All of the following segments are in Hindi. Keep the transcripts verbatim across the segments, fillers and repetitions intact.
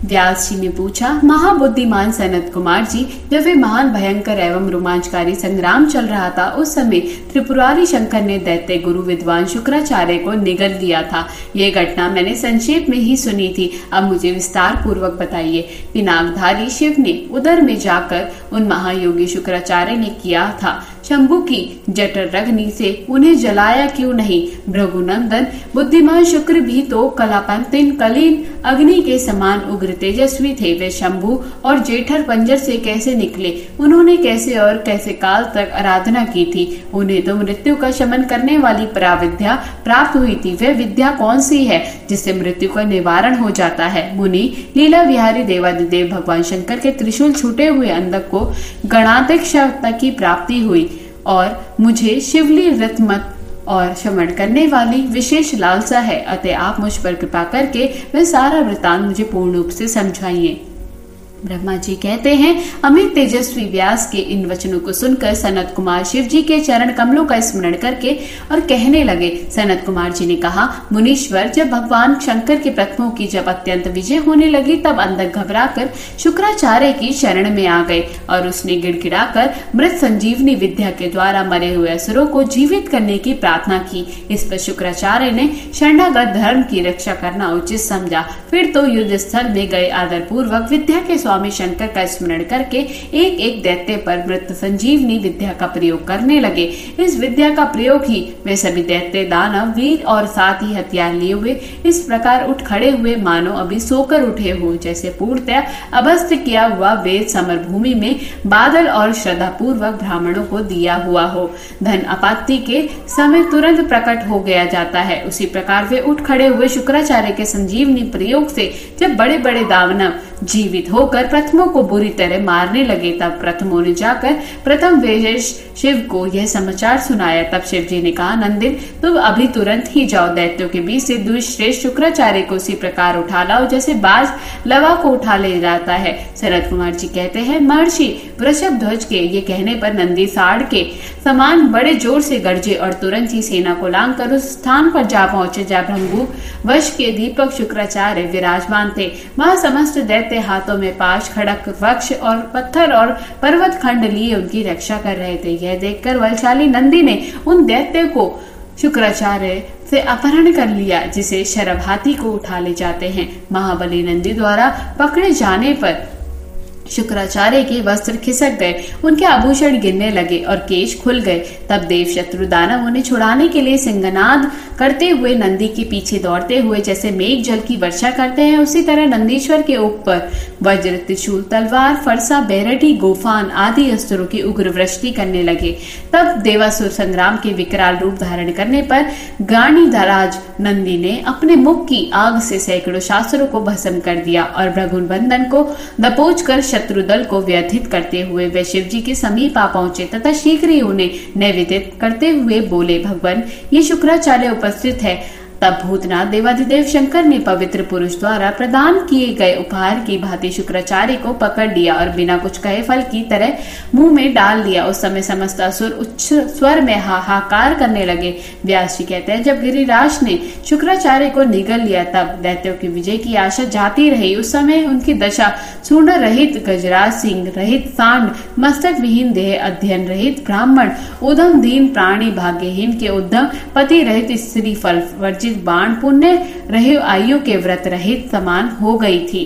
व्यास जी ने पूछा, महाबुद्धिमान सनत कुमार जी, जब वे महान भयंकर एवं रोमांचकारी संग्राम चल रहा था, उस समय त्रिपुरारी शंकर ने दैत्य गुरु विद्वान शुक्राचार्य को निगल लिया था। ये घटना मैंने संक्षेप में ही सुनी थी, अब मुझे विस्तार पूर्वक बताइए। पिनाकधारी शिव ने उदर में जाकर उन महायोगी शुक्राचार्य ने किया था शंभु की जठर रग्नि से उन्हें जलाया क्यों नहीं? भृगुनंदन बुद्धिमान शुक्र भी तो कलापंतिन कलीन अग्नि के समान उग्र तेजस्वी थे। वे शंभु और जेठर पंजर से कैसे निकले? उन्होंने कैसे और कैसे काल तक आराधना की थी? उन्हें तो मृत्यु का शमन करने वाली पराविद्या प्राप्त हुई थी। वह विद्या कौन सी है जिससे मृत्यु का निवारण हो जाता है? मुनि, लीला विहारी देवादिदेव भगवान शंकर के त्रिशूल छूटे हुए अंधक को गणाधिक शक्ति की प्राप्ति हुई और मुझे शिवली रत्मत और श्रवण करने वाली विशेष लालसा है। अतः आप मुझ पर कृपा करके वह सारा वृतांत मुझे पूर्ण रूप से समझाइए। ब्रह्मा जी कहते हैं, अमित तेजस्वी व्यास के इन वचनों को सुनकर सनत कुमार शिव जी के चरण कमलों का स्मरण करके और कहने लगे। सनत कुमार जी ने कहा, मुनीश्वर, जब भगवान शंकर के प्रथमों की जब अत्यंत विजय होने लगी, तब अंधक घबराकर शुक्राचार्य की शरण में आ गए और उसने गिड़गिड़ाकर मृत संजीवनी विद्या के द्वारा मरे हुए असुरों को जीवित करने की प्रार्थना की। इस पर शुक्राचार्य ने शरणागत धर्म की रक्षा करना उचित समझा। फिर तो युद्ध स्थल में गए आदर पूर्वक विद्या के स्वामी शंकर का स्मरण करके एक एक दैत्य पर मृत संजीवनी विद्या का प्रयोग करने लगे। इस विद्या का प्रयोग ही वे सभी दैत्य, दानव, वीर और साथ ही हथियार लिए हुए इस प्रकार उठ खड़े हुए मानो अभी सोकर उठे हो, जैसे पूर्णतः अभस्त किया हुआ वेद समर भूमि में बादल और श्रद्धा पूर्वक ब्राह्मणों को दिया हुआ हो। धन आपाति के समय तुरंत प्रकट हो गया जाता है, उसी प्रकार वे उठ खड़े हुए शुक्राचार्य के संजीवनी प्रयोग से जब बड़े बड़े दानव जीवित होकर प्रथमों को बुरी तरह मारने लगे, तब प्रथमों ने जाकर प्रथम वेश शिव को यह समाचार सुनाया। तब शिव जी ने कहा, नंदिन, तुम अभी तुरंत ही जाओ, दैत्यों के बीच से दुष्श्रेष्ठ शुक्राचार्य को उसी प्रकार उठा लाओ जैसे बाज लवा को उठा ले जाता है। शरद कुमार जी कहते हैं, महर्षि वृषभ ध्वज के ये कहने पर नंदी साढ़ के समान बड़े जोर से गरजे और तुरंत ही सेना को लांग कर उस स्थान पर जा पहुंचे जहाँ भृगु वश के दीपक शुक्राचार्य विराजमान थे। वहां समस्त दैत्य हाथों में पाश, खड़क, वृक्ष और पत्थर और पर्वत खंड लिए उनकी रक्षा कर रहे थे। यह देखकर बलशाली नंदी ने उन दैत्य को शुक्राचार्य से अपहरण कर लिया, जिसे शरभ हाथी को उठा ले जाते हैं। महाबली नंदी द्वारा पकड़े जाने पर शुक्राचार्य के वस्त्र खिसक गए, उनके आभूषण गिरने लगे और केश खुल गए। तब देव शत्रु दानव उन्हें छुड़ाने के लिए सिंहनाद करते हुए नंदी के पीछे दौड़ते हुए जैसे मेघ जल की वर्षा करते हैं, उसी तरह नंदीश्वर के ऊपर वज्र, त्रिशूल, तलवार, फरसा, बैरठी, गोफान आदि अस्त्रों की उग्र वृष्टि करने लगे। तब देवासुर संग्राम के विकराल रूप धारण करने पर गाणिधराज नंदी ने अपने मुख की आग से सैकड़ों शास्त्रों को भस्म कर दिया और भृगुबंधन को दबोच कर शत्रु दल को व्यथित करते हुए वे शिव जी के समीप आ पहुंचे तथा शीघ्र ही उन्हें नैवेदित करते हुए बोले, भगवान, ये शुक्राचार्य उपस्थित है। तब भूतनाथ देवादिदेव शंकर ने पवित्र पुरुष द्वारा प्रदान किए गए उपहार की भांति शुक्राचार्य को पकड़ लिया और बिना कुछ कहे फल की तरह मुंह में डाल दिया। उस समय समस्त असुर उच्च स्वर में हाहाकार करने लगे। व्यास जी कहते हैं, जब गिरिराज ने शुक्राचार्य को निगल लिया, तब दैत्यों की विजय की आशा जाती रही। उस समय उनकी दशा सूंड रहित गजराज, सिंह रहित सांड, मस्तक विहीन देह, अध्ययन रहित ब्राह्मण, उदम दीन प्राणी, भाग्यहीन के उद्यम पति रहित स्त्री, फल वर्जित बाण, पुण्य रहे आयु के व्रत रहित समान हो गई थी।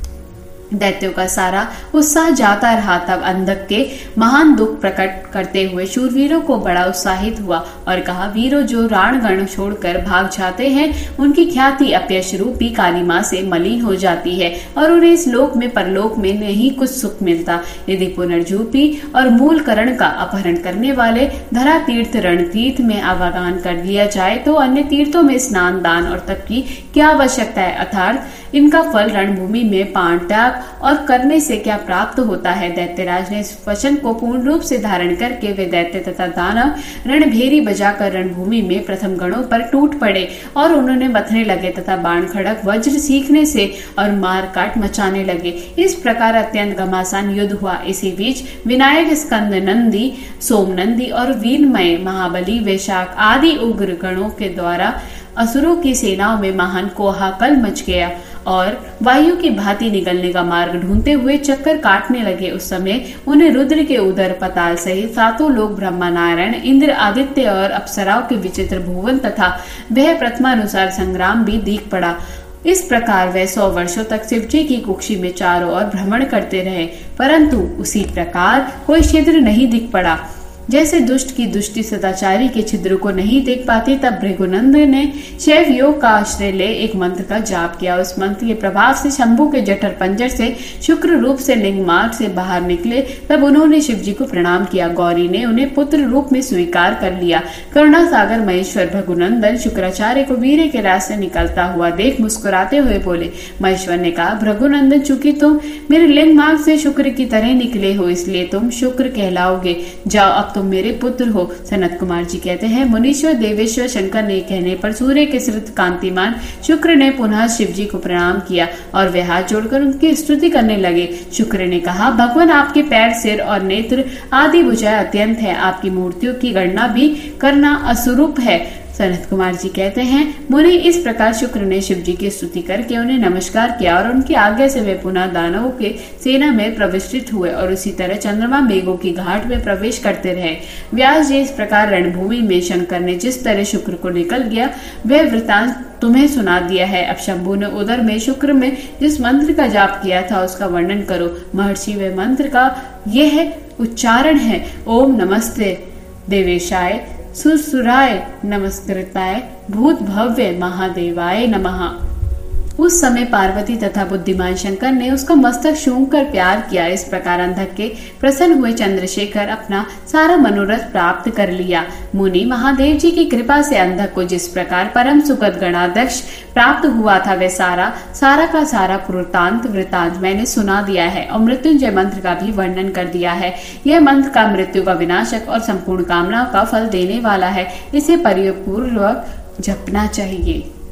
दैत्यों का सारा उत्साह जाता रहा। तब अंधक के महान दुख प्रकट करते हुए शूरवीरों को बड़ा उत्साहित हुआ और कहा, वीरों, जो राणगण छोड़कर भाग जाते हैं, उनकी ख्याति अपयश रूपी कालिमा से मलिन हो जाती है और उन्हें इस लोक में परलोक में नहीं कुछ सुख मिलता। यदि पुनर्जूपी और मूल करण का अपहरण करने वाले धरा तीर्थ रणतीर्थ में आवागमन कर लिया जाए तो अन्य तीर्थों में स्नान, दान और तप की क्या आवश्यकता है? अर्थात इनका फल रणभूमि में प्राण त्याग और करने से क्या प्राप्त होता है? दैत्यराज ने इस वचन को पूर्ण रूप से धारण करके वे दैत्य तथा दानव रणभेरी बजाकर रणभूमि में प्रथम गणों पर टूट पड़े और उन्होंने मथने लगे तथा बाण, खड़क, वज्र सीखने से और मार काट मचाने लगे। इस प्रकार अत्यंत घमासान युद्ध हुआ। इसी बीच विनायक, स्कंद नंदी, सोमनंदी और वीरमय, महाबली, वैशाख आदि उग्र गणों के द्वारा असुरों की सेनाओं में महान कोहाकल मच गया और वायु की भांति निकलने का मार्ग ढूंढते हुए चक्कर काटने लगे। उस समय उन्हें रुद्र के उदर पाताल सहित सातों लोग, ब्रह्मा, नारायण, इंद्र, आदित्य और अप्सराओं के विचित्र भुवन तथा वह प्रथमानुसार संग्राम भी दिख पड़ा। इस प्रकार वे सौ वर्षों तक शिवजी की कुक्षी में चारों ओर भ्रमण करते रहे, परंतु उसी प्रकार कोई छिद्र नहीं दिख पड़ा। जैसे दुष्ट की दुष्टि सदाचारी के छिद्र को नहीं देख पाती, तब भृगुनंदन ने शैव योग का आश्रय ले एक मंत्र का जाप किया। उस मंत्र के प्रभाव से शंभु के जठर पंजर से शुक्र रूप से लिंग मार्ग से बाहर निकले। तब उन्होंने शिवजी को प्रणाम किया। गौरी ने उन्हें पुत्र रूप में स्वीकार कर लिया। करुणा सागर महेश्वर भृगुनंदन शुक्राचार्य को वीर्य के रास्ते निकलता हुआ देख मुस्कुराते हुए बोले। महेश्वर ने कहा, भृगुनंदन, चूंकि तुम मेरे लिंग मार्ग से शुक्र की तरह निकले हो, इसलिए तुम शुक्र कहलाओगे। जाओ, अब तुम मेरे पुत्र हो। सनत कुमार जी कहते हैं, मुनीश्वर देवेश्वर शंकर ने कहने पर सूर्य के सृत कांतिमान शुक्र ने पुनः शिव जी को प्रणाम किया और वे हाथ जोड़कर उनकी स्तुति करने लगे। शुक्र ने कहा, भगवान, आपके पैर, सिर और नेत्र आदि भुजाएं अत्यंत है। आपकी मूर्तियों की गणना भी करना असुरूप है। सनत कुमार जी कहते हैं, मुनि, इस प्रकार शुक्र ने शिव जी की स्तुति करके उन्हें नमस्कार किया और उनकी आज्ञा से वे पुनः दानवों के सेना में प्रविष्टित हुए और उसी तरह चंद्रमा मेघों की घाट में प्रवेश करते रहे। व्यास जी, इस प्रकार रणभूमि में शंकर ने जिस तरह शुक्र को निकल गया वह वृतांत तुम्हें सुना दिया है। अब शंभु ने उदर में शुक्र में जिस मंत्र का जाप किया था उसका वर्णन करो। महर्षि, वे मंत्र का यह उच्चारण है, ओम नमस्ते देवेशाय सुरसुराय नमस्कृताय भूत भव्य महादेवाय नमः। उस समय पार्वती तथा बुद्धिमान शंकर ने उसका मस्तक छूंघ कर प्यार किया। इस प्रकार अंधक के प्रसन्न हुए चंद्रशेखर अपना सारा मनोरथ प्राप्त कर लिया। मुनि, महादेव जी की कृपा से अंधक को जिस प्रकार परम सुखद गणाध्यक्ष प्राप्त हुआ था, वह सारा सारा का सारा वृतांत वृतांत मैंने सुना दिया है और मृत्युंजय मंत्र का भी वर्णन कर दिया है। यह मंत्र का मृत्यु का विनाशक और संपूर्ण कामनाओं का फल देने वाला है। इसे परिपूर्वक जपना चाहिए।